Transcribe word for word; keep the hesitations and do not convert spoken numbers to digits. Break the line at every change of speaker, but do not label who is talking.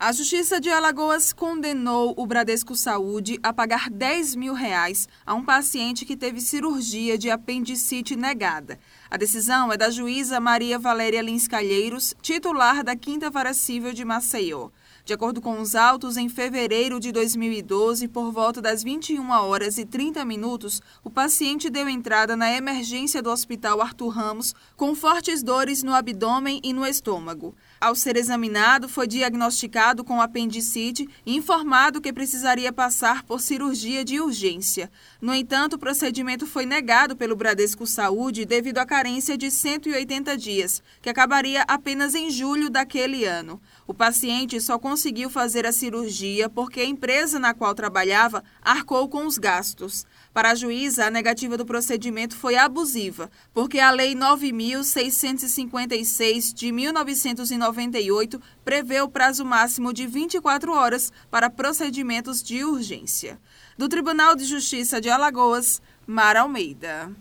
A Justiça de Alagoas condenou o Bradesco Saúde a pagar dez mil reais a um paciente que teve cirurgia de apendicite negada. A decisão é da juíza Maria Valéria Lins Calheiros, titular da Quinta Vara Civil de Maceió. De acordo com os autos, em fevereiro de dois mil e doze, por volta das vinte e uma horas e trinta minutos, o paciente deu entrada na emergência do Hospital Arthur Ramos com fortes dores no abdômen e no estômago. Ao ser examinado, foi diagnosticado com apendicite e informado que precisaria passar por cirurgia de urgência. No entanto, o procedimento foi negado pelo Bradesco Saúde devido à carência de cento e oitenta dias, que acabaria apenas em julho daquele ano. O paciente só conseguiu fazer a cirurgia porque a empresa na qual trabalhava arcou com os gastos. Para a juíza, a negativa do procedimento foi abusiva, porque a Lei nove mil seiscentos e cinquenta e seis de mil novecentos e noventa e oito prevê o prazo máximo de vinte e quatro horas para procedimentos de urgência. Do Tribunal de Justiça de Alagoas, Mara Almeida.